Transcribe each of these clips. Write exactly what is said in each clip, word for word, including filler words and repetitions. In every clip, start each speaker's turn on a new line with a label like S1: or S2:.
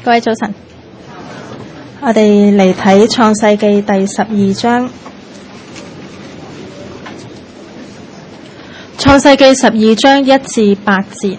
S1: 各位早晨，我哋嚟睇創世記第十二章。創世記十二章一至八節。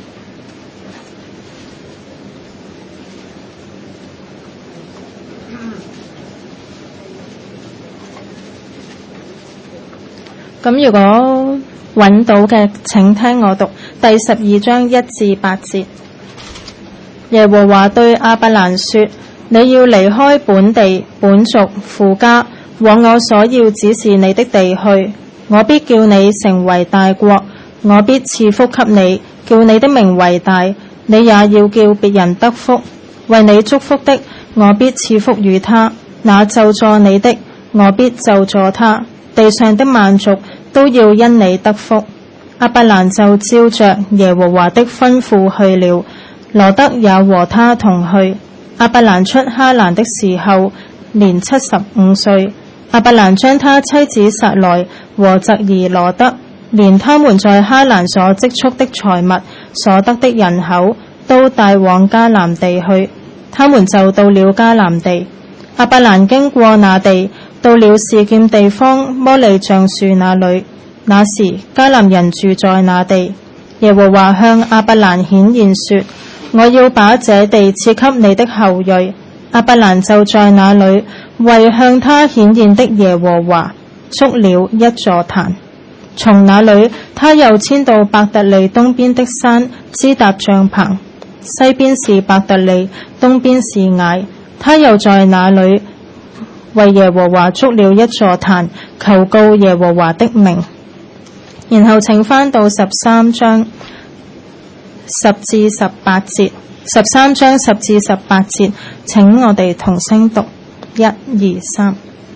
S1: 咁如果揾到嘅，請聽我讀第十二章一至八節。耶和華對亞伯蘭說：你要離開本地、本族、父家，往我所要指示你的地去。我必叫你成為大國，我必賜福給你，叫你的名為大。你也要叫別人得福。為你祝福的，我必賜福與他；那咒詛你的，我必咒詛他。地上的萬族都要因你得福。亞伯蘭就照着耶和華的吩咐去了，羅得也和他同去。亞伯蘭出哈蘭的時候，年七十五歲。亞伯蘭將他妻子撒萊和侄兒羅得，連他們在哈蘭所積蓄的財物、所得的人口，都帶往迦南地去。他們就到了迦南地。亞伯蘭經過那地，到了示劍地方摩利橡樹那裏。那時迦南人住在那地。耶和華向亞伯蘭顯現說：我要把這地賜給你的後裔。亞伯蘭就在那裏為向他顯現的耶和華築了一座壇。從那裏他又遷到伯特利東邊的山支搭帳棚，西邊是伯特利，東邊是艾。他又在那裏為耶和華築了一座壇，求告耶和華的名。然後請翻到十三章十至十八節，十三章十至十八節，請我哋同聲讀，一、二、三。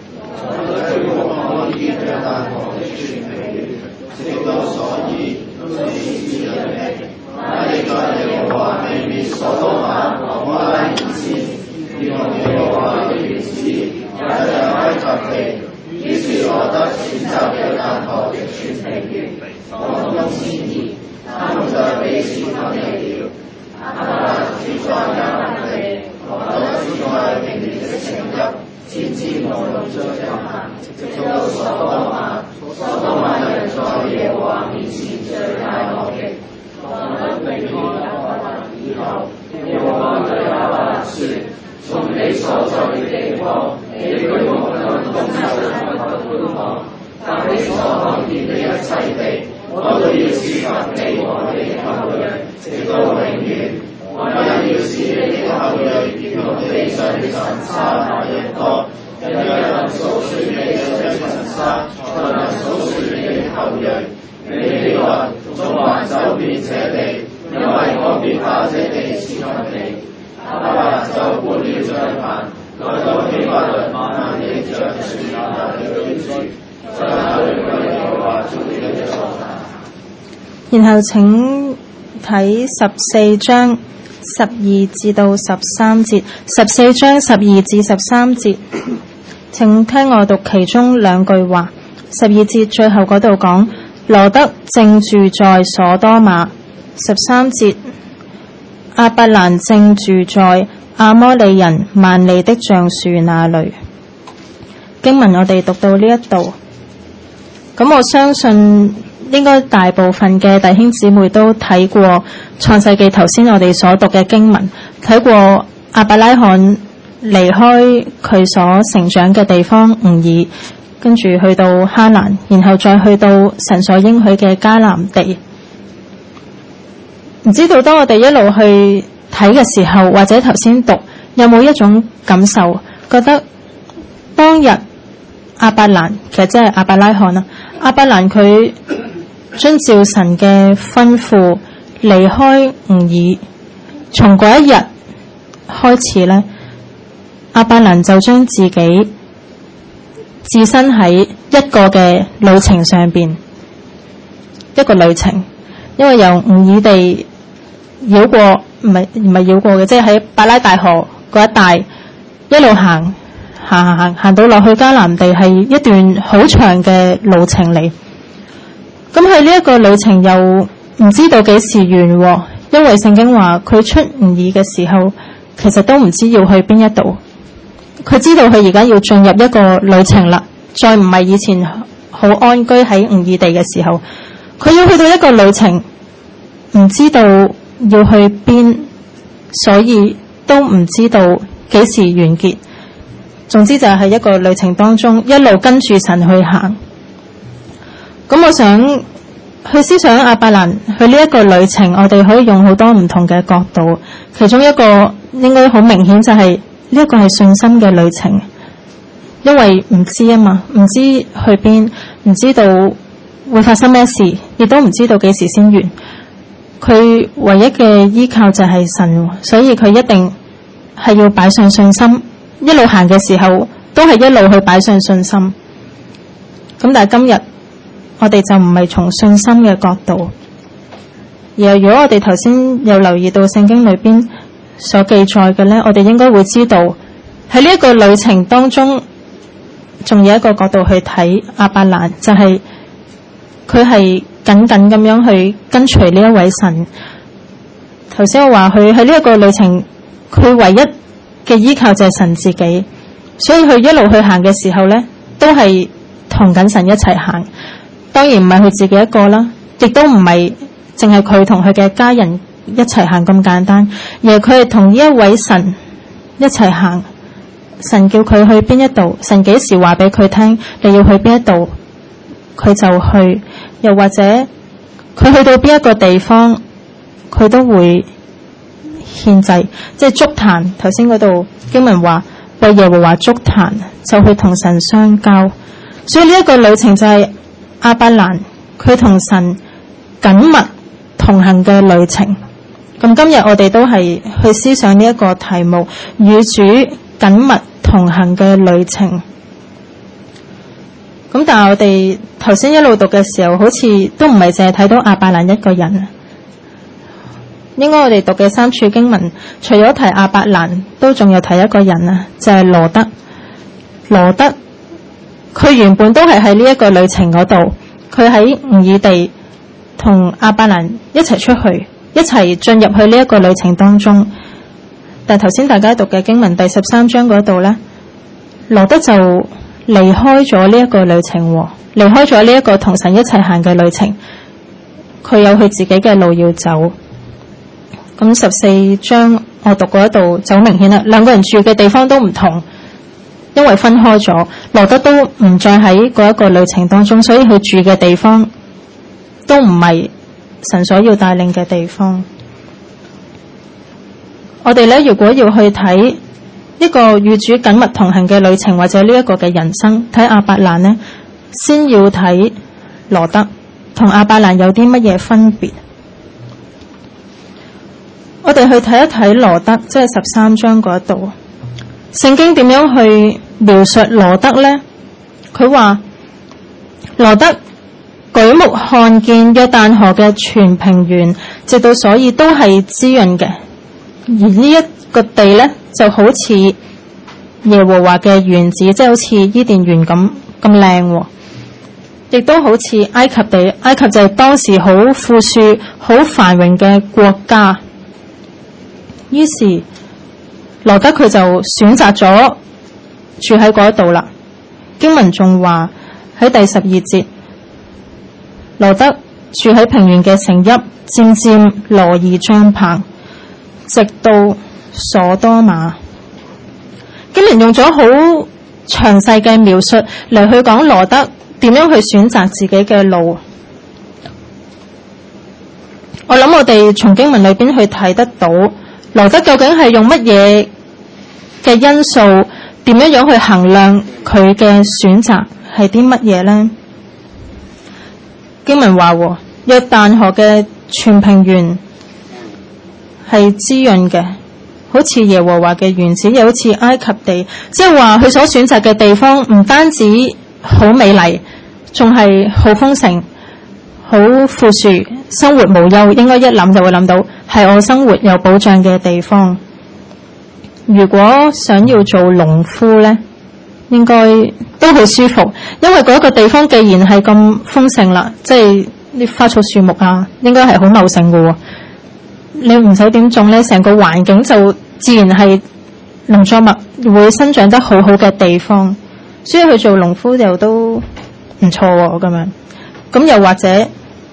S1: 然後請睇十四章十二至到十三節，十四章十二至十三節，請聽我讀其中兩句話。十二節最後嗰度講，羅得正住在所多瑪。十三節，亞伯蘭正住在亞摩利人幔利的橡樹那裏。經文我哋讀到呢一度，咁我相信應該大部分嘅弟兄姊妹都睇過創世記頭先我哋所讀嘅經文，睇過亞伯拉罕離開佢所成長嘅地方吾爾，跟住去到哈蘭，然後再去到神所應許嘅迦南地。唔知道當我哋一路去睇嘅時候，或者頭先讀，有冇一種感受，覺得當日亞伯蘭，其實即係亞伯拉罕啦，亞伯蘭佢遵照神嘅吩咐離開吾爾，從嗰一日開始呢，亞伯蘭就將自己置身喺一個嘅旅程上邊，一個旅程，因為由吾爾地繞過，唔係唔係繞過嘅，即係喺伯拉大河嗰一帶一路行行行行行到落去迦南地，係一段好長嘅路程嚟。咁喺呢一個旅程又唔知道幾時完，因為聖經話佢出吾爾嘅時候其實都唔知要去邊一度。佢知道佢而家要進入一個旅程啦，再唔係以前好安居喺吾爾地嘅時候，佢要去到一個旅程，唔知道要去邊，所以都唔知道幾時完結。總之就係一個旅程當中，一路跟住神去行。咁我想去思想亞伯蘭去呢一個旅程，我哋可以用好多唔同嘅角度，其中一個應該好明顯就係呢一個係信心嘅旅程，因為唔知啊嘛，唔知去邊，唔知道會發生咩事，亦都唔知道幾時先完。佢唯一嘅依靠就係神，所以佢一定係要擺上信心，一路行嘅時候都係一路去擺上信心。咁但係今日我哋就唔係從信心嘅角度，而如果我哋頭先有留意到聖經裏邊所記載嘅呢，我哋應該會知道喺呢一個旅程當中，仲有一個角度去睇亞伯蘭，就係佢係緊緊咁樣去跟隨呢一位神。頭先我話佢喺呢一個旅程，佢唯一嘅依靠就係神自己，所以佢一路去行嘅時候呢，都係同緊神一齊行。當然唔係佢自己一個啦，亦都唔係淨係佢同佢嘅家人一齊行咁簡單，而係佢係同呢一位神一齊行。神叫佢去邊一度，神幾時話俾佢聽你要去邊一度，佢就去。又或者佢去到邊一個地方，佢都會獻祭，即係築壇。頭先嗰度經文話為耶和華築壇，就去同神相交。所以呢一個旅程就係亞伯蘭佢同神緊密同行嘅旅程。咁今日我哋都係去思想呢一個題目，與主緊密同行嘅旅程。咁但係我哋頭先一路讀嘅時候，好似都唔係淨係睇到亞伯蘭一個人。應該我哋讀嘅三處經文，除咗提亞伯蘭，都仲有提一個人啊，就係羅得。羅得佢原本都係喺呢一個旅程嗰度，佢喺吾爾地同亞伯蘭一齊出去，一齊進入去呢一個旅程當中。但係頭先大家讀嘅經文第十三章嗰度呢，羅得就離開咗呢一個旅程，離開咗呢一個同神一齊行嘅旅程，佢有佢自己嘅路要走。咁十四章我讀嗰度就好明顯啦，兩個人住嘅地方都唔同，因為分開咗，羅得都唔再喺嗰一個旅程當中，所以佢住嘅地方都唔係神所要帶領嘅地方。我哋咧如果要去睇一個與主緊密同行嘅旅程，或者呢一個嘅人生，睇亞伯蘭呢，先要睇羅得同亞伯蘭有啲乜嘢分別。我哋去睇一睇羅得，即係十三章嗰度，聖經點樣去描述羅得呢？佢話羅得舉目看見約旦河嘅全平原，直到所以都係滋潤嘅，而呢一個地呢，就好似耶和華嘅園子，即係好似伊甸園咁咁靚，亦都好似埃及地。埃及就係當時好富庶、好繁榮嘅國家。於是羅得佢就選擇咗住喺嗰度啦。經文仲話喺第十二節，羅得住喺平原嘅城邑，漸漸羅以帳棚，直到所多瑪。經文用咗好詳細嘅描述嚟去講羅得點樣去選擇自己嘅路。我諗我哋從經文裏邊去睇得到，羅得究竟係用乜嘢嘅因素，點樣樣去衡量佢嘅選擇係啲乜嘢呢？經文話約旦河嘅全平原係滋潤嘅，好似耶和華嘅園子，又好似埃及地，即係話佢所選擇嘅地方唔單止好美麗，仲係好豐盛、好富庶，生活無憂。應該一諗就會諗到係我生活有保障嘅地方。如果想要做農夫呢，應該都好舒服，因為嗰個地方既然係咁豐盛啦，即係啲花草樹木啊，應該係好茂盛嘅。你唔使點種呢，成個環境就自然係農作物會生長得好好嘅地方，所以去做農夫又都唔錯喎咁樣。咁又或者誒、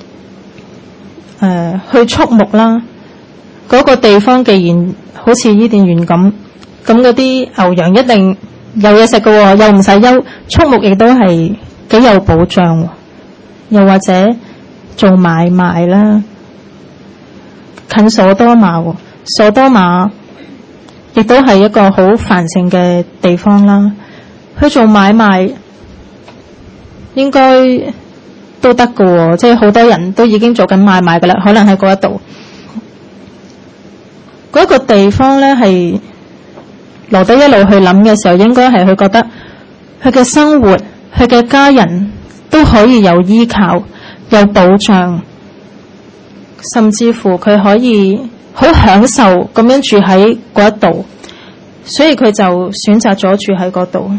S1: 呃、去畜牧啦，嗰、那個地方既然好似伊甸園咁，咁嗰啲牛羊一定有嘢食嘅，又唔使憂，畜牧亦都係幾有保障。又或者做買賣啦，近所多瑪，所多瑪亦都係一個好繁盛嘅地方啦。去做買賣應該都得嘅，即係好多人都已經做緊買賣嘅啦。可能喺嗰一度嗰個地方咧，係羅德一路去諗嘅時候，應該係佢覺得佢嘅生活，佢嘅家人都可以有依靠，有保障，甚至乎佢可以好享受咁樣住喺嗰一度，所以佢就選擇咗住喺嗰度。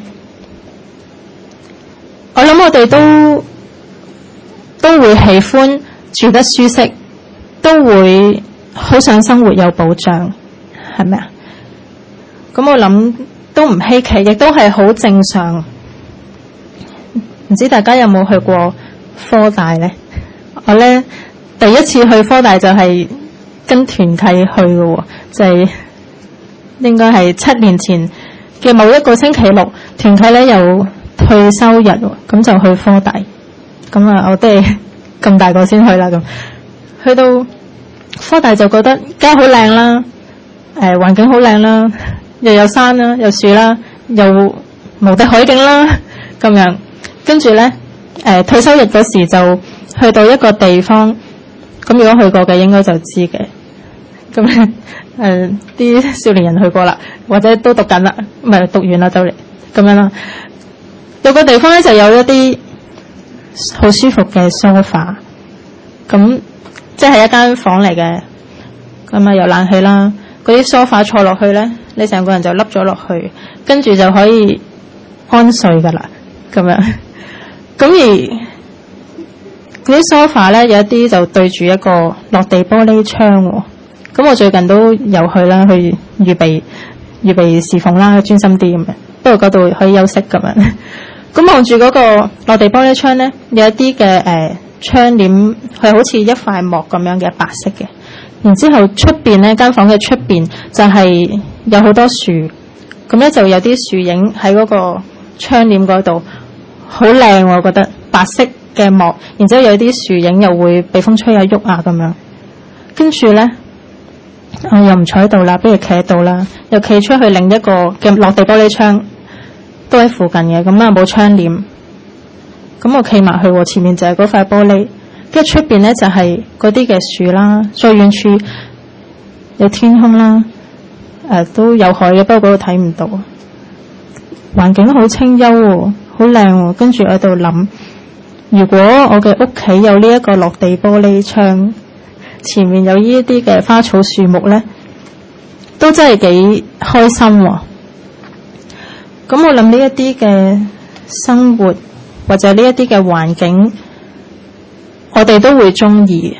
S1: 我諗我哋都都會喜歡住得舒適，都會好想生活有保障，係咪啊？咁我諗都唔稀奇，亦都係好正常。唔知大家有冇去過科大呢？我呢第一次去科大就係跟團契去嘅，就係、是、應該係七年前嘅某一個星期六，團契呢有退休日，咁就去科大。咁啊，我都係咁大個先去啦。咁去到科大就覺得家好靚啦，誒、呃、環境好靚啦，又有山啦，有樹啦，又無敵海景啦，咁樣。跟住呢，誒、呃、退休日嗰時就去到一個地方，咁如果去過嘅應該就知嘅。咁誒啲少年人去過啦，或者都讀緊啦，唔係讀完啦就嚟咁樣啦。有個地方呢，就有一啲好舒服嘅梳化，咁即係一間房嚟嘅，咁啊有冷氣啦。嗰啲梳化坐落去呢，你成個人就凹咗落去，跟住就可以安睡噶啦，咁樣。咁而嗰啲梳化咧，有一啲就對住一個落地玻璃窗喎。咁我最近都有去啦，去預備預備侍奉啦，專心啲咁樣。不過嗰度可以休息咁樣。咁望住嗰個落地玻璃窗咧，有一啲嘅誒窗簾，係好似一塊幕咁樣嘅白色嘅。然之後出邊呢間房嘅出邊就係有好多樹，咁咧就有啲樹影喺嗰個窗簾嗰度。好靚，我覺得白色嘅幕，然之後有啲樹影又會被風吹下喐啊咁樣。跟住呢，我又唔坐喺度啦，不如企喺度啦。又企出去另一個嘅落地玻璃窗，都喺附近嘅，咁啊冇窗簾。咁我企埋去，前面就係嗰塊玻璃，跟住出邊呢就係嗰啲嘅樹啦，最遠處有天空啦，誒、呃、都有海嘅，不過嗰度睇唔到。環境好清幽喎。好靚喎，跟住我喺度諗，如果我嘅屋企有呢一個落地玻璃窗，前面有呢一啲嘅花草樹木呢，都真係幾開心喎。咁我諗呢一啲嘅生活或者呢一啲嘅環境，我哋都會中意，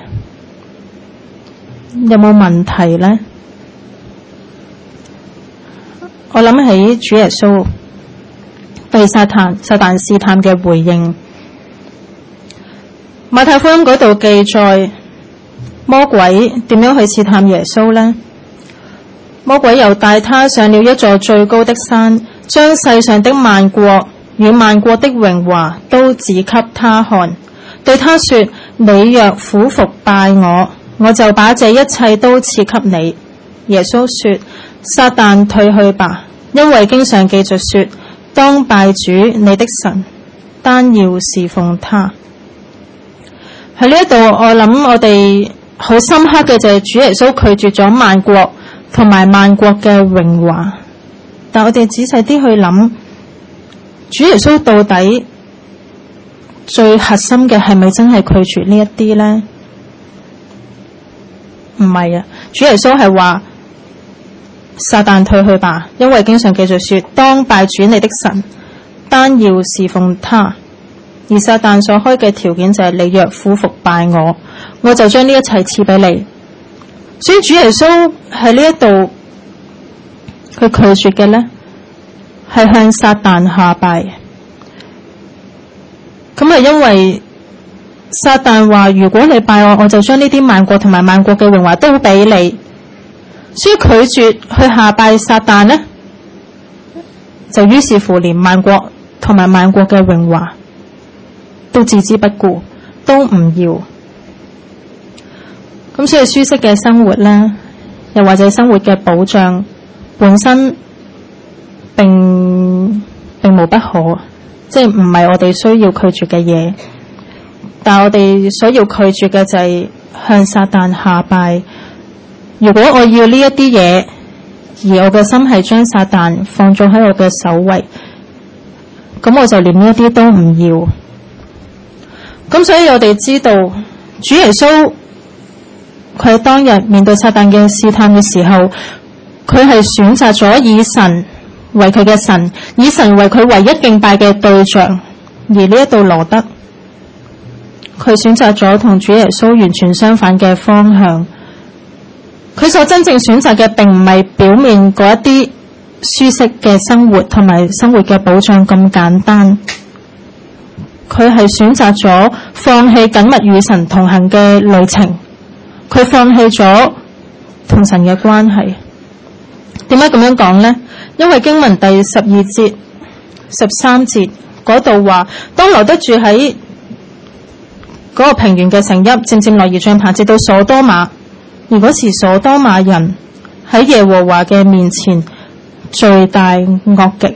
S1: 有冇問題呢？我諗起主耶穌被撒旦撒旦試探嘅回應，馬太福音嗰度記載魔鬼點樣去試探耶穌呢？魔鬼又帶他上了一座最高的山，將世上的萬國與萬國的榮華都指給他看，對他說：你若俯伏拜我，我就把這一切都賜給你。耶穌說：撒旦退去吧，因為經上記着說，當拜主你的神，單要侍奉他。喺呢一度，我諗我哋好深刻嘅就係主耶穌拒絕咗萬國同埋萬國嘅榮華。但我哋仔細啲去諗，主耶穌到底最核心嘅係咪真係拒絕呢一啲呢？唔係啊，主耶穌係話，撒旦退去吧，因為經常記住說，當拜主你的神，單要侍奉他。而撒旦所開嘅條件就係、是、你若俯伏拜我，我就將呢一切賜俾你。所以主耶穌喺呢一度佢拒絕嘅呢係向撒旦下拜。咁係因為撒旦話，如果你拜我，我就將呢啲萬國同埋萬國嘅榮華都俾你，所以拒絕去下拜撒旦呢，就於是乎連萬國同埋萬國嘅榮華都置之不顧，都唔要。咁所以舒適嘅生活呢，又或者生活嘅保障本身並並無不可，即係唔係我哋需要拒絕嘅嘢，但係我哋所要拒絕嘅就係向撒旦下拜。如果我要呢一啲嘢，而我嘅心係將撒旦放咗喺我嘅首位，咁我就連呢一啲都唔要。咁所以我哋知道主耶穌佢喺當日面對撒旦嘅試探嘅時候，佢係選擇咗以神為佢嘅神，以神為佢唯一敬拜嘅對象。而呢一度羅德，佢選擇咗同主耶穌完全相反嘅方向。佢所真正選擇嘅並唔係表面嗰一啲舒適嘅生活同埋生活嘅保障咁簡單，佢係選擇咗放棄緊密與神同行嘅旅程，佢放棄咗同神嘅關係。點解咁樣講呢？因為經文第十二節、十三節嗰度話，當羅德住喺嗰個平原嘅城邑，漸漸來而帳棚，直到所多瑪。而嗰時所多瑪人喺耶和華嘅面前罪大惡極。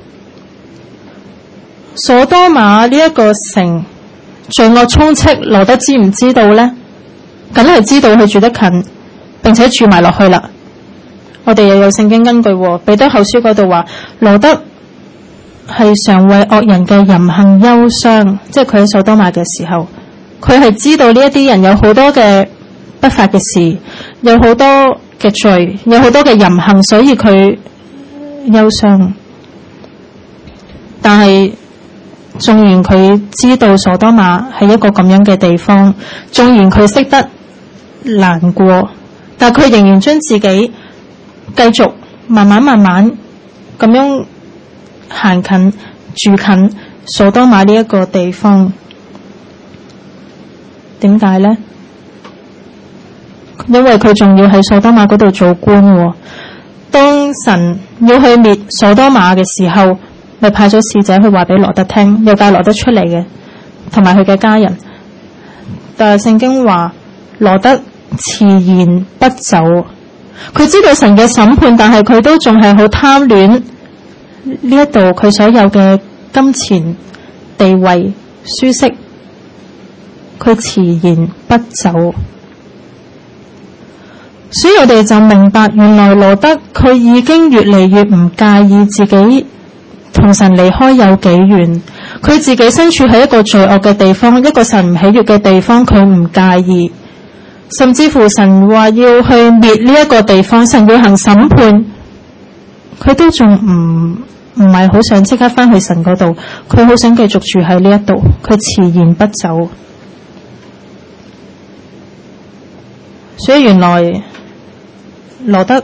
S1: 所多瑪呢一個城罪惡充斥，羅德知唔知道呢？梗係知道，佢住得近，並且住埋落去啦。我哋又有聖經根據，彼得後書嗰度話，羅德係常為惡人嘅淫行憂傷，即係佢喺所多瑪嘅時候，佢係知道呢一啲人有好多嘅不法嘅事，有好多嘅罪，有好多嘅淫行，所以佢憂傷。但係縱然佢知道所多瑪係一個咁樣嘅地方，縱然佢識得難過，但佢仍然將自己繼續慢慢慢慢咁樣行近住近所多瑪呢一個地方。點解呢？因為佢仲要喺所多瑪嗰度做官喎。當神要去滅所多瑪嘅時候，咪派咗使者去話俾羅德聽，又帶羅德出嚟嘅，同埋佢嘅家人。但係聖經話羅德遲延不走，佢知道神嘅審判，但係佢都仲係好貪戀呢一度佢所有嘅金錢、地位、舒適，佢遲延不走。所以我哋就明白，原來羅德佢已經越嚟越唔介意自己同神離開有幾遠，佢自己身處喺一個罪惡嘅地方，一個神唔喜悅嘅地方，佢唔介意。甚至乎神話要去滅呢一個地方，神要行審判，佢都仲唔唔係好想即刻翻去神嗰度，佢好想繼續住喺呢一度，佢遲延不走。所以原來羅德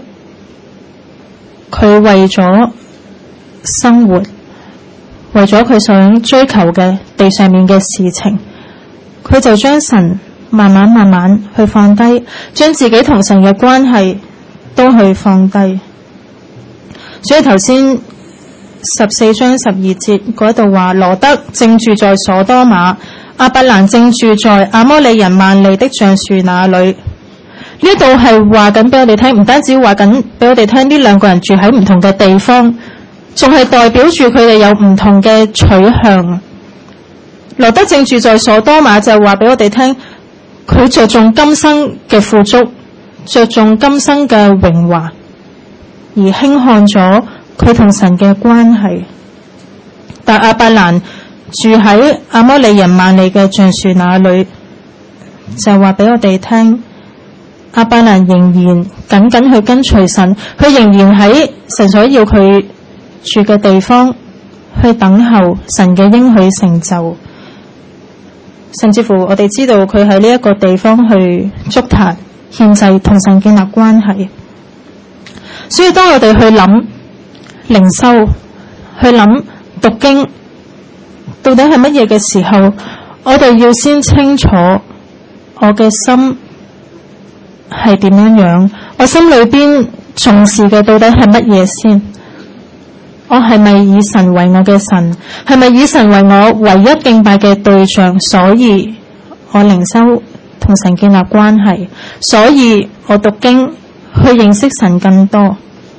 S1: 佢為咗生活，為咗佢想追求嘅地上面嘅事情，佢就將神慢慢慢慢去放低，將自己同神嘅關係都去放低。所以頭先十四章十二節嗰度話，羅德正住在所多瑪，亞伯蘭正住在亞摩利人幔利的橡樹那裏。呢度係話緊俾我哋聽，唔單止話緊俾我哋聽呢兩個人住喺唔同嘅地方，仲係代表住佢哋有唔同嘅取向。羅德正住在所多瑪，就話俾我哋聽，佢着重今生嘅富足，着重今生嘅榮華，而輕看咗佢同神嘅關係。但亞伯蘭住喺亞摩利人幔利嘅橡樹那裏，就話俾我哋聽，亞伯蘭仍然緊緊去跟隨神，佢仍然喺神所要佢住嘅地方去等候神嘅應許成就。甚至乎我哋知道佢喺呢一個地方去築壇獻祭，同神建立關係。 所以當我哋去諗靈修，去諗讀經到底係乜嘢嘅時候，我哋要先清楚我嘅心係點樣樣，我心裏邊重視嘅到底係乜嘢先？我係咪以神為我嘅神？係咪以神為我唯一敬拜嘅對象？所以我靈修同神建立關係，所以我讀經去認識神更多。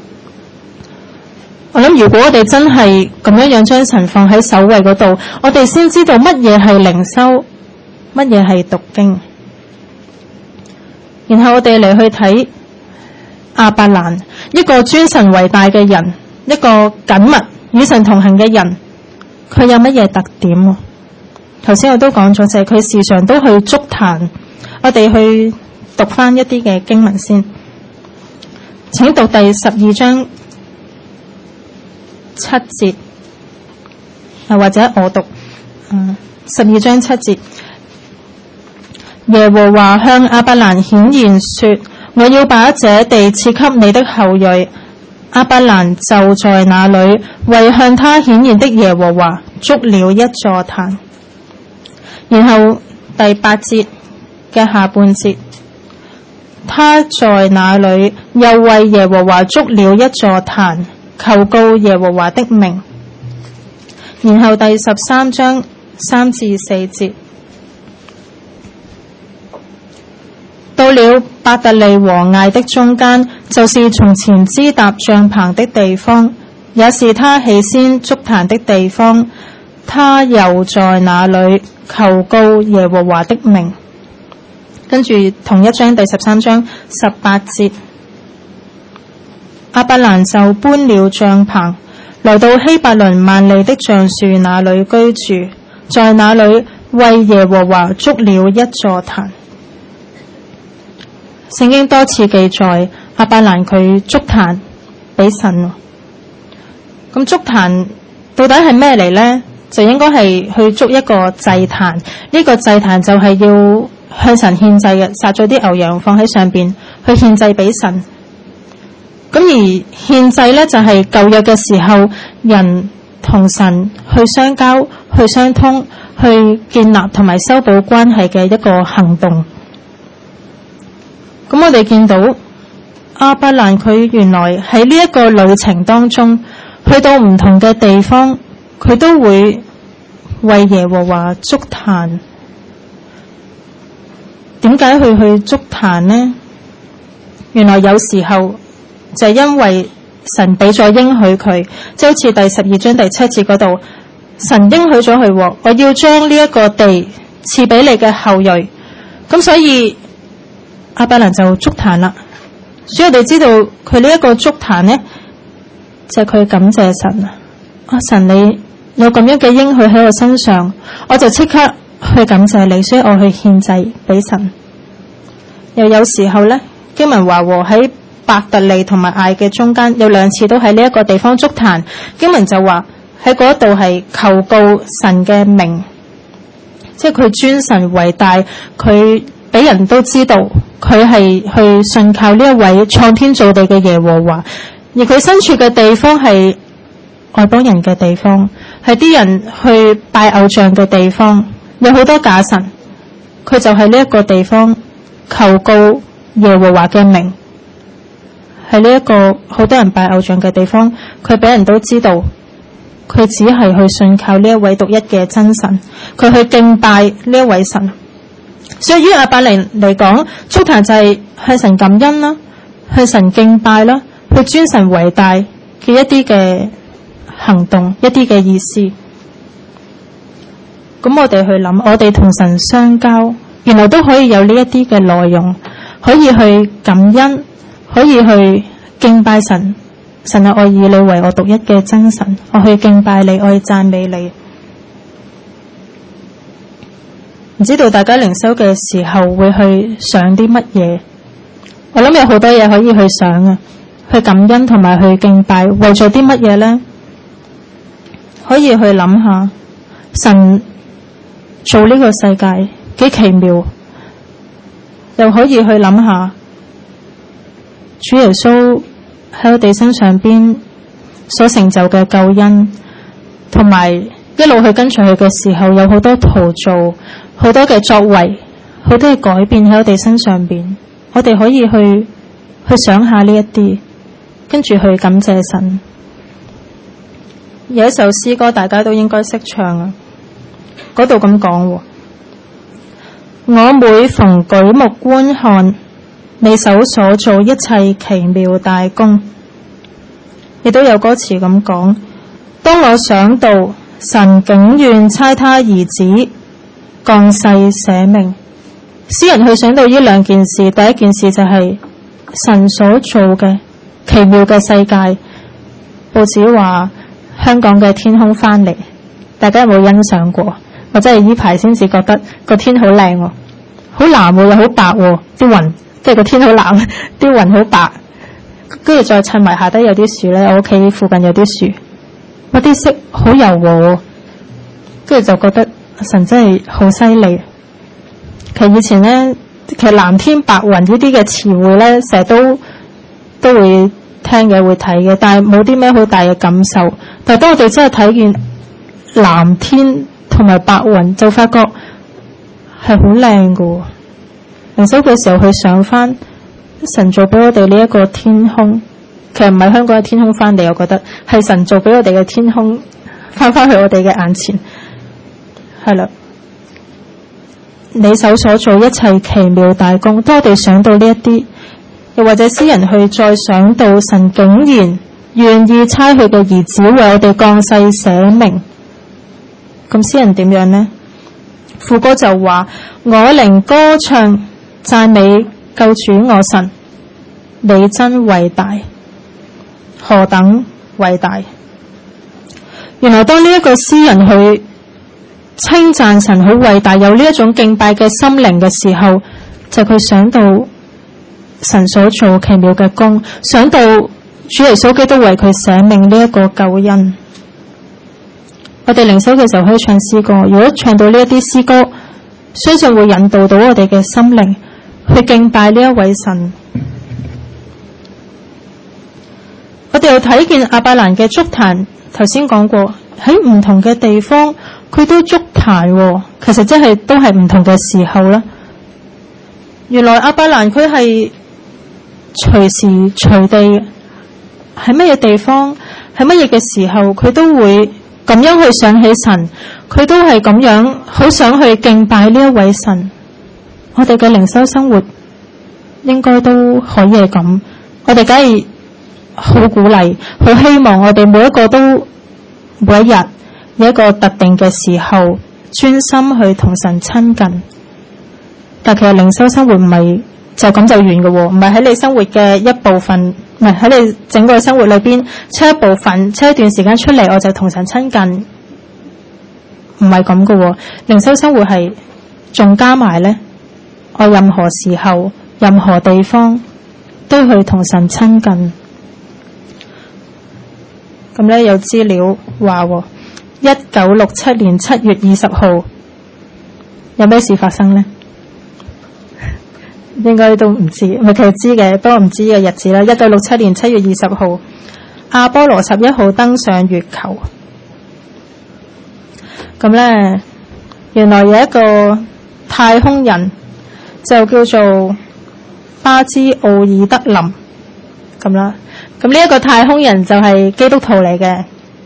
S1: 我諗如果我哋真係咁樣樣將神放喺首位嗰度，我哋先知道乜嘢係靈修，乜嘢係讀經。然後我哋嚟去睇亞伯蘭，一個尊神為大嘅人，一個緊密與神同行嘅人，佢有乜嘢特點？頭先我都講咗，就係佢時常都去築壇。我哋去讀翻一啲嘅經文先，請讀第十二章七節，或者我讀嗯十二章七節。耶和華向亞伯蘭顯現說，我要把這地賜給你的後裔。亞伯蘭就在那裏為向他顯現的耶和華築了一座壇。然後第八節嘅下半節，他在那裏又為耶和華築了一座壇，求告耶和華的名。然後第十三章三至四節，到了伯特利和艾的中間，就是從前支搭帳棚的地方，也是他起先築壇的地方。他又在那裏求告耶和華的名。跟住同一章第十三章十八節，亞伯蘭就搬了帳棚，來到希伯倫萬利的橡樹那裏居住，在那裏為耶和華築了一座壇。聖經多次記載亞伯蘭佢築壇俾神。咁築壇到底係咩嚟呢？就應該係去築一個祭壇，呢、這個祭壇就係要向神獻祭嘅，殺咗啲牛羊放喺上邊去獻祭俾神。咁而獻祭呢，就係、是、舊約嘅時候人同神去相交、去相通、去建立同埋修補關係嘅一個行動。咁我哋見到亞伯蘭佢原來喺呢一個旅程當中，去到唔同嘅地方，佢都會為耶和華築壇。點解佢去築壇呢？原來有時候就係因為神俾咗應許佢，即係好似第十二章第七節嗰度，神應許咗佢，我要將呢一個地賜俾你嘅後裔。咁所以亞伯蘭就築壇啦。所以我哋知道佢呢一個築壇呢，就係佢感謝神啊！啊，神你有咁樣嘅應許喺我身上，我就即刻去感謝你，所以我去獻祭俾神。又有時候呢，經文話喺伯特利同埋艾嘅中間，有兩次都喺呢一個地方築壇。經文就話喺嗰度係求告神嘅名，即係佢尊神為大，佢俾人都知道佢係去信靠呢一位創天造地嘅耶和華。而佢身處嘅地方係外邦人嘅地方，係啲人去拜偶像嘅地方，有好多假神。佢就喺呢一個地方求告耶和華嘅名，喺呢一個好多人拜偶像嘅地方，佢俾人都知道佢只係去信靠呢一位獨一嘅真神，佢去敬拜呢一位神。所以於亞伯蘭嚟講，築壇就係向神感恩啦，向神敬拜啦，去尊神為大嘅一啲嘅行動，一啲嘅意思。咁我哋去諗，我哋同神相交，原來都可以有呢一啲嘅內容，可以去感恩，可以去敬拜神。神啊，我以你為我獨一嘅真神，我去敬拜你，我去讚美你。唔知道大家靈修嘅時候會去想啲乜嘢？我諗有好多嘢可以去想啊，去感恩同埋去敬拜，為咗啲乜嘢呢？可以去諗下神做呢個世界幾奇妙，又可以去諗下主耶穌喺我哋身上邊所成就嘅救恩，同埋一路去跟隨佢嘅時候，有好多陶造，好多嘅作為，好多嘅改變喺我哋身上邊。我哋可以去去想下呢一啲，跟住去感謝神。有一首詩歌大家都應該識唱啊，嗰度咁講，我每逢舉目觀看你手所做一切奇妙大工。亦都有歌詞咁講，當我想到神竟願差他兒子降世捨命，詩人去想到呢兩件事。第一件事就係神所做嘅奇妙嘅世界。報紙話香港嘅天空翻嚟，大家有冇欣賞過？我真係呢排先至覺得個天好靚喎，好藍喎，又好白喎，啲雲即係個天好藍，啲雲好白，跟住再襯埋下低有啲樹咧，我屋企附近有啲樹，嗰啲色好柔和，跟住就覺得神真係好犀利。其實以前咧，其實藍天白雲呢啲嘅詞彙咧，成日都都會聽嘅，會睇嘅，但係冇啲咩好大嘅感受。但係當我哋真係睇見藍天同埋白雲，就發覺係好靚㗎。靈修嘅時候去想翻神做俾我哋呢一個天空，其實唔係香港嘅天空翻嚟，我覺得係神做俾我哋嘅天空翻翻去我哋嘅眼前。係啦，你手所做一切奇妙大工，當我哋想到呢一啲，又或者詩人去再想到神竟然願意差佢嘅兒子為我哋降世捨命，咁詩人點樣呢？副歌就話，我靈歌唱讚美救主我神，你真偉大，何等偉大。原來當呢一個詩人去稱讚神好偉大，有呢一種敬拜嘅心靈嘅時候，就佢想到神所做奇妙嘅工，想到主耶穌基督為佢捨命呢一個救恩。我哋靈修嘅時候可以唱詩歌，如果唱到呢一啲詩歌，相信會引導到我哋嘅心靈去敬拜呢一位神。我哋又睇見亞伯蘭嘅築壇，頭先講過喺唔同嘅地方佢都築壇，其實真係都係唔同嘅時候啦。原來亞伯蘭佢係隨時隨地喺乜嘢地方，喺乜嘢嘅時候，佢都會咁樣去想起神，佢都係咁樣好想去敬拜呢一位神。我哋嘅靈修生活應該都可以係咁，我哋梗係好鼓勵，好希望我哋每一個都每一日有一個特定嘅時候專心去同神親近。但其實靈修生活唔係就咁就完嘅喎，唔係喺你生活嘅一部分，唔係喺你整個生活裏邊抽一部分，抽一段時間出嚟我就同神親近，唔係咁嘅喎。靈修生活係仲加埋呢，我任何時候任何地方都去同神親近。咁呢，有資料話一九六七年七月二十號有咩事發生呢？應該都唔知，唔係其實知嘅，不過唔知嘅日子啦。一九六七年七月二十號，阿波羅十一號登上月球。咁呢，原來有一個太空人就叫做巴茲奧爾德林咁啦。咁呢一個太空人就係基督徒嚟嘅。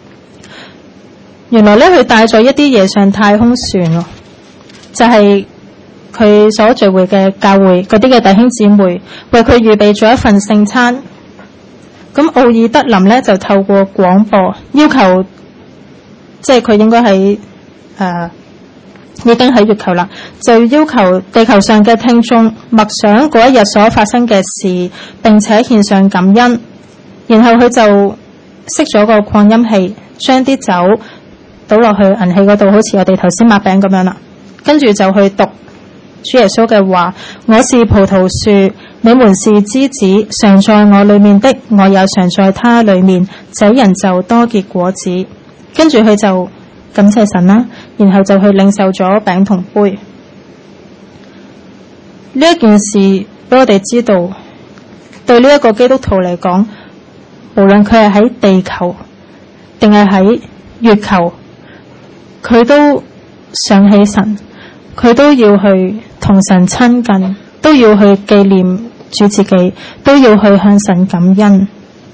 S1: 原來呢，佢帶咗一啲嘢上太空船，就係、是。佢所聚會嘅教會嗰啲嘅弟兄姊妹為佢預備咗一份聖餐。咁奧爾德林呢，就透過廣播要求，即係佢應該喺誒、呃、已經喺月球啦，就要求地球上嘅聽眾默想嗰一日所發生嘅事，並且獻上感恩。然後佢就熄咗個擴音器，將啲酒倒落去銀器嗰度，好似我哋頭先擘餅咁樣啦。跟住就去讀主耶穌嘅話，我是葡萄樹，你們是枝子，常在我裏面的，我也常在他裏面，這人就多結果子。跟住佢就感謝神啦，然後就去領受咗餅同杯。呢一件事俾我哋知道，對呢一個基督徒嚟講， 無論佢係喺地球定係喺月球，佢都想起神，佢都要去同神親近，都要去紀念主自己，都要去向神感恩。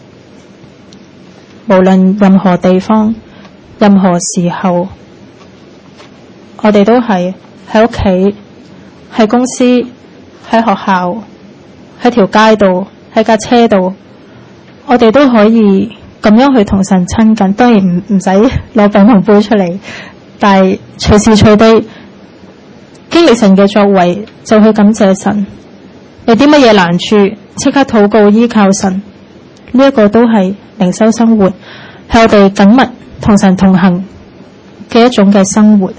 S1: 無論任何地方任何時候，我哋都係喺屋企、喺公司、喺學校、喺條街度、喺架車度，我哋都可以咁樣去同神親近。當然唔唔使攞餅同杯出嚟，但係隨時隨地經歷神嘅作為，就去感謝神。有啲乜嘢難處，即刻禱告依靠神。呢一個都係靈修生活，係我哋緊密同神同行嘅一種嘅生活。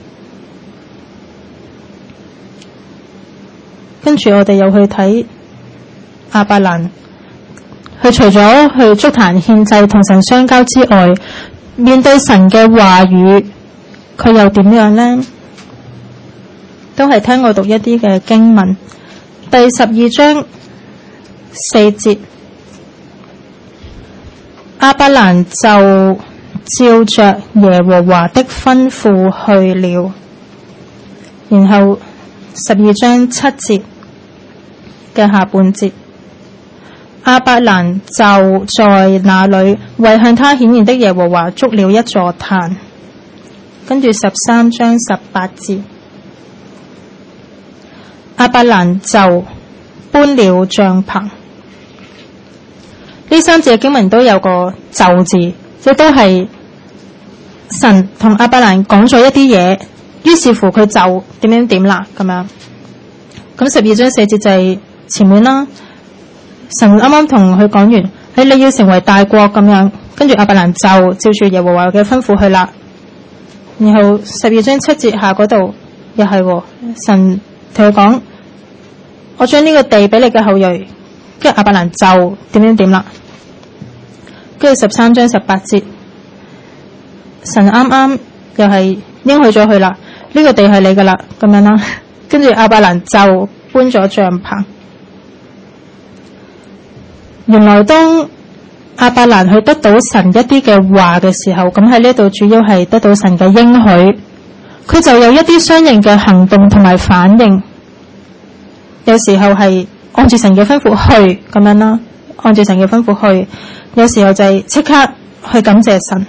S1: 跟住我哋又去睇亞伯蘭，佢除咗去築壇獻祭同神相交之外，面對神嘅話語，佢又點樣呢？都係聽我讀一啲嘅經文，第十二章四節，亞伯蘭就照着耶和華的吩咐去了。然後十二章七節嘅下半節，亞伯蘭就在那裏為向他顯現的耶和華築了一座壇。跟住十三章十八節，亞伯蘭就搬了帳篷。呢三節嘅經文都有個就字，即都係神同亞伯蘭講咗一啲嘢，於是乎佢就點點點啦咁樣。咁十二章四節就係前面啦，神啱啱同佢講完，哎，你要成為大國咁樣，跟住亞伯蘭就照住耶和華嘅吩咐去啦。然後十二章七節下嗰度又係神同佢講，我將呢個地俾你嘅後裔，跟住亞伯蘭就點點點啦。跟住十三章十八節，神啱啱又係應許咗佢啦，呢、這個地係你噶啦咁樣啦。跟住亞伯蘭就搬咗帳篷。原來當亞伯蘭去得到神一啲嘅話嘅時候，咁喺呢度主要係得到神嘅應許，佢就有一啲相應嘅行動同埋反應。有時候係按住神嘅吩咐去咁樣啦，按住神嘅吩咐去；有時候就係即刻去感謝神。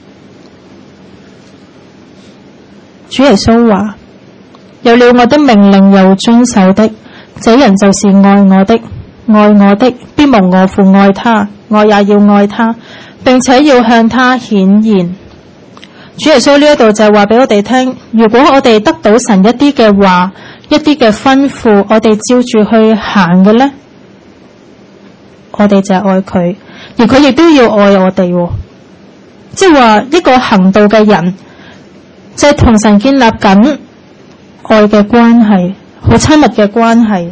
S1: 主耶穌話：有了我的命令又遵守的，這人就是愛我的。愛我的必蒙我父愛他，我也要愛他，並且要向他顯現。主耶穌呢一度就話俾我哋聽，如果我哋得到神一啲嘅話，一啲嘅吩咐，我哋照住去行嘅呢，我哋就係愛佢，而佢亦都要愛我哋。即係話一個行道嘅人，就係同神建立緊愛嘅關係，好親密嘅關係。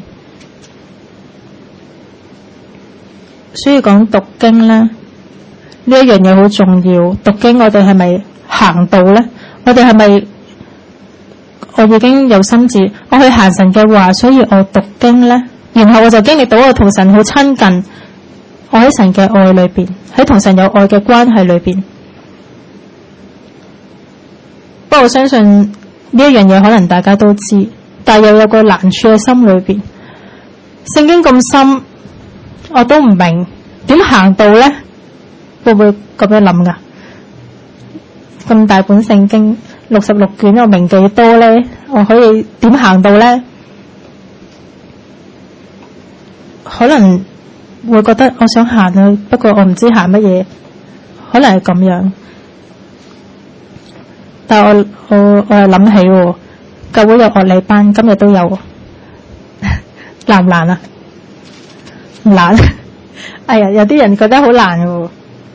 S1: 所以講讀經呢，呢一樣嘢好重要。讀經我哋係咪行道呢？我哋係咪我已經有心志，我去行神嘅話，所以我讀經呢？然後我就經歷到我同神好親近，我喺神嘅愛裏邊，喺同神有愛嘅關係裏邊。不過我相信呢一樣嘢可能大家都知，但又有個難處喺心裏邊。聖經咁深，我都唔明點行道呢？會唔會咁樣諗噶？咁大本聖經六十六卷，我明幾多呢？我可以點行道呢？可能會覺得我想行啊，不過我唔知行乜嘢，可能係咁樣。但係我我我又諗起喎，教會有樂理班，今日都有，難唔難啊？唔難。哎呀，有啲人覺得好難嘅。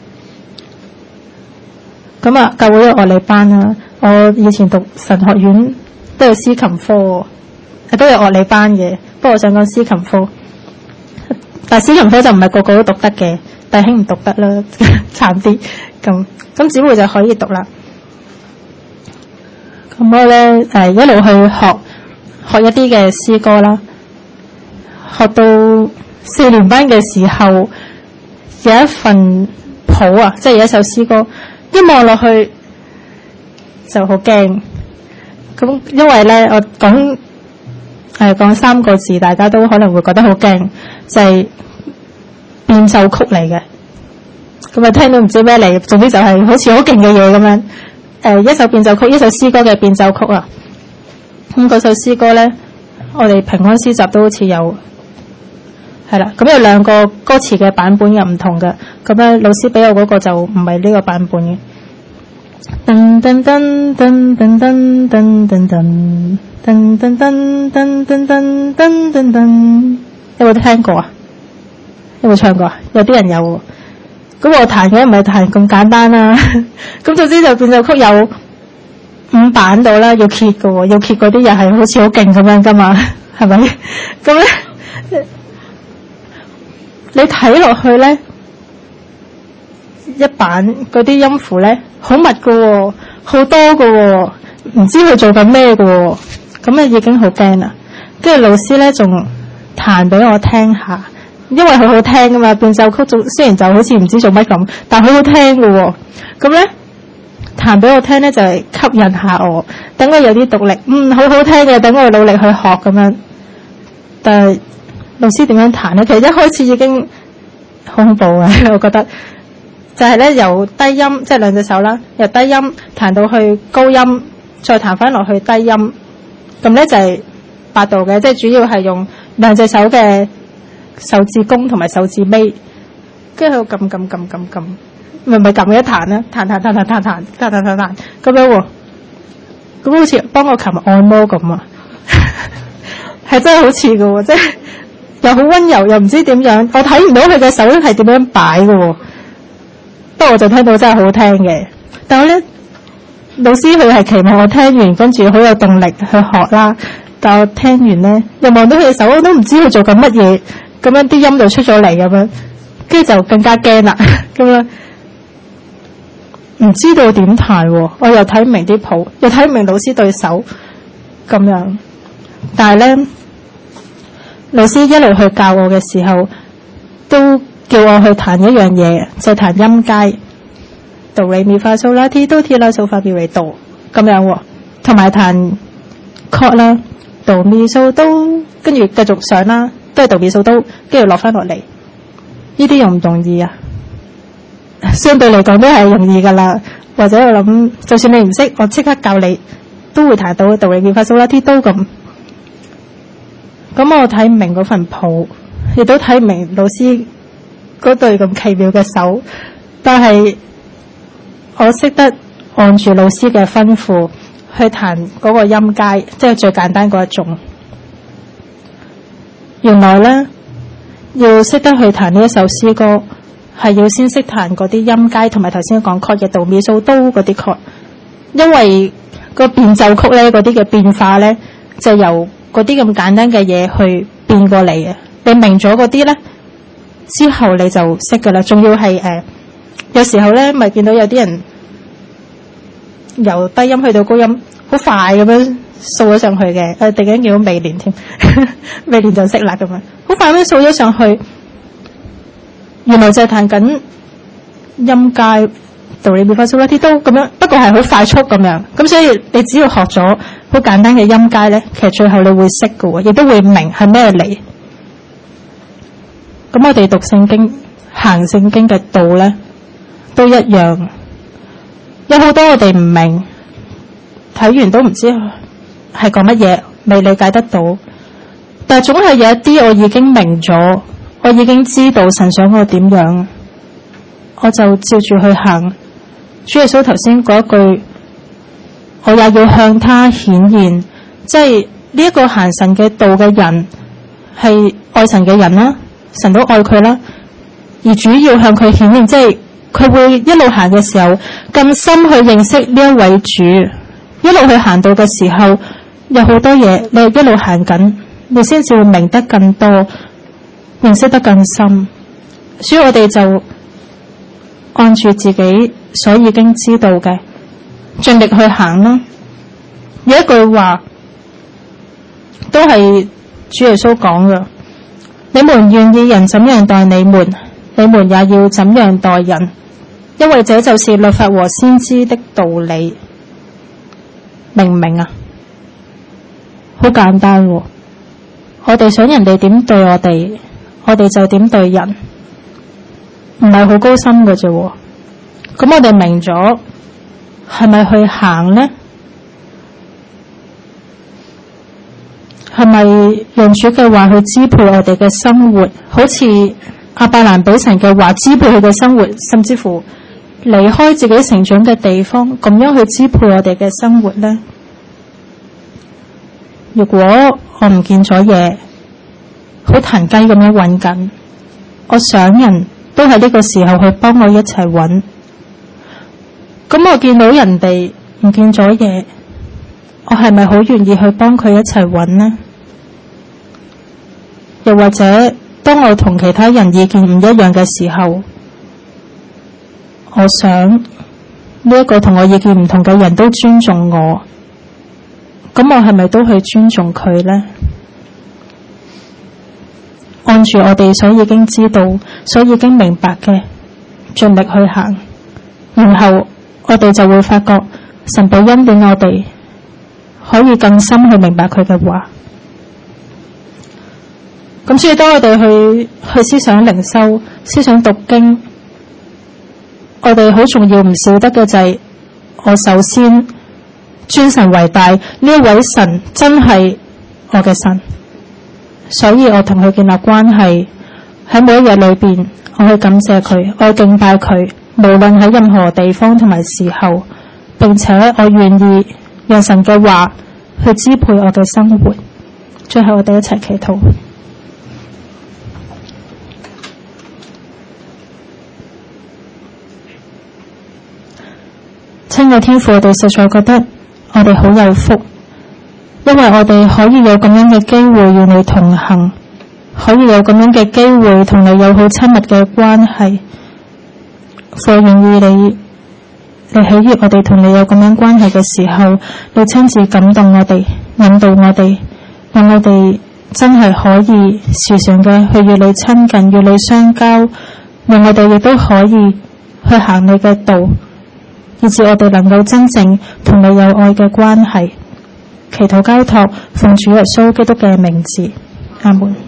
S1: 咁啊，教會有樂理班啦。我以前讀神學院都有司琴科，都有樂理班嘅。不過我想講司琴科，但係司琴科就唔係個個都讀得嘅，弟兄唔讀得啦，慘啲。咁咁姊妹就可以讀啦。咁我咧誒一路去學學一啲嘅詩歌啦，學到四年班嘅時候， 有一份譜啊，即係有一首詩歌，一望落去就好驚。咁因為咧，我講係講三個字，大家都可能會覺得好驚，就係、是、變奏曲嚟嘅。咁啊，聽到唔知咩嚟，總之就係好似好勁嘅嘢咁樣。誒、呃，一首變奏曲，一首詩歌嘅變奏曲啊。咁嗰首詩歌咧，我哋平安詩集都好似有，係啦。咁有兩個歌詞嘅版本又唔同嘅。咁咧，老師俾我嗰個就唔係呢個版本嘅。噔噔噔噔噔噔噔噔噔噔噔噔噔噔噔噔噔，有冇聽過啊？有冇唱過啊？有啲人有。咁我彈嘅唔係彈咁簡單啦。咁總之就變奏曲有五版到啦，要揭嘅，要揭嗰啲又係好似好勁咁樣噶嘛，係咪？咁咧，你睇落去咧，一版嗰啲音符咧好密嘅，好多嘅，唔知佢做緊咩嘅，咁啊已經好驚啦。跟住老師咧仲彈俾我聽下，因為佢好聽噶嘛，變奏曲仲雖然就好似唔知做乜咁，但係佢好聽嘅。咁咧彈俾我聽咧就係、是、吸引下我，等我有啲動力，嗯，好好聽嘅，等我努力去學咁樣。但係老師點樣彈咧？其實一開始已經好恐怖嘅，我覺得就係咧由低音，即係兩隻手啦，由低音彈到去高音，再彈翻落去低音，咁咧就係八度嘅，即係主要係用兩隻手嘅手指公同埋手指尾，跟住喺度撳撳撳撳撳，唔係唔係撳一彈啦，彈彈彈彈彈彈彈彈彈彈咁樣喎，咁好似幫我琴日按摩咁啊，係真係好似嘅喎，即係又好溫柔又唔知點樣，我睇唔到佢嘅手係點樣擺嘅喎，不過我就聽到真係好聽嘅。但係咧，老師佢係期望我聽完跟住好有動力去學啦，但我聽完咧又望到佢嘅手，我都唔知佢做緊乜嘢。咁樣啲音就出咗嚟咁樣，跟住就更加驚啦。咁樣唔知道點彈，我又睇唔明啲譜，又睇唔明老師對手咁樣。但係咧，老師一路去教我嘅時候，都叫我去彈一樣嘢，就係彈音階，哆唻咪發嗦啦，提哆提啦嗦發咪唻哆咁樣，同埋彈 chord 啦，哆咪嗦哆，跟住繼續上啦。都係度比數都，跟住落翻落嚟，呢啲容唔容易啊？相對嚟講都係容易噶啦。或者我諗，就算你唔識，我即刻教你都會彈到度唻咪發嗦啦提哆咁。咁我睇唔明嗰份譜，亦都睇唔明老師嗰對咁奇妙嘅手，但係我識得按住老師嘅吩咐去彈嗰個音階，即係最簡單嗰一種。原來咧，要識得去彈呢一首詩歌，係要先識彈嗰啲音階，同埋頭先講 chord 嘅度咪數都嗰啲 chord，因為個變奏曲咧嗰啲嘅變化咧，就由嗰啲咁簡單嘅嘢去變過嚟嘅。你明咗嗰啲咧，之後你就識噶啦。仲要係誒、呃，有時候咧，咪見到有啲人由低音去到高音，好快咁樣掃咗上去嘅，誒，突然間見到美蓮添，美蓮就識啦咁樣，好快咁掃咗上去，原來就係彈緊音階，哆唻咪發嗦啦提哆咁樣，不過係好快速咁樣，咁所以你只要學咗好簡單嘅音階咧，其實最後你會識嘅，亦都會明係咩嚟。咁我哋讀聖經、行聖經嘅道咧，都一樣，有好多我哋唔明，睇完都唔知係講乜嘢，未理解得到，但係總係有一啲我已經明咗，我已經知道神想我點樣，我就照住去行。主耶穌頭先嗰一句，我也要向他顯現，即係呢一個行神嘅道嘅人係愛神嘅人啦，神都愛佢啦，而主要向佢顯現，即係佢會一路行嘅時候更深去認識呢一位主，一路去行到嘅時候有好多嘢你一路行緊，你先至會明得更多，認識得更深。所以我哋就按住自己所已經知道嘅盡力去行啦。有一句話都係主耶穌講嘅，你們願意人怎樣待你們， 你們也要怎樣待人，因為這就是律法和先知的道理。明唔明啊？好簡單喎，我哋想人哋點對我哋，我哋就點對人，唔係好高深嘅啫。咁我哋明咗，係咪去行呢？係咪用主嘅話去支配我哋嘅生活？好似亞伯蘭俾神嘅話支配佢嘅生活，甚至乎離開自己成長嘅地方，咁樣去支配我哋嘅生活呢？如果我唔見咗嘢，好彈雞咁樣揾緊，我想人都喺呢個時候去幫我一齊揾。咁我見到人哋唔見咗嘢，我係咪好願意去幫佢一齊揾呢？又或者當我同其他人意見唔一樣嘅時候，我想呢一個同我意見唔同嘅人都尊重我，咁我係咪都去尊重佢呢？按住我哋所已經知道、所已經明白嘅，盡力去行，然後我哋就會發覺神俾恩典我哋可以更深去明白佢嘅話。咁所以當我哋去去思想靈修、思想讀經，我哋好重要唔少得嘅就係，我首先尊神為大，呢一位神真係我嘅神，所以我同佢建立關係，喺每一日裏邊我去感謝佢，我敬拜佢，無論喺任何地方同埋時候，並且我願意讓神嘅話去支配我嘅生活。最後我哋一齊祈禱。親愛天父，我哋實在覺得我哋好有福，因為我哋可以有咁樣嘅機會與你同行，可以有咁樣嘅機會同你有好親密嘅關係。父，願意你你喜悅我哋同你有咁樣關係嘅時候，你親自感動我哋，引導我哋，讓我哋真係可以時常嘅去與你親近，與你相交，讓我哋亦都可以去行你嘅道，以致我哋能夠真正同你有愛嘅關係。祈禱交託，奉主耶穌基督嘅名字，阿門。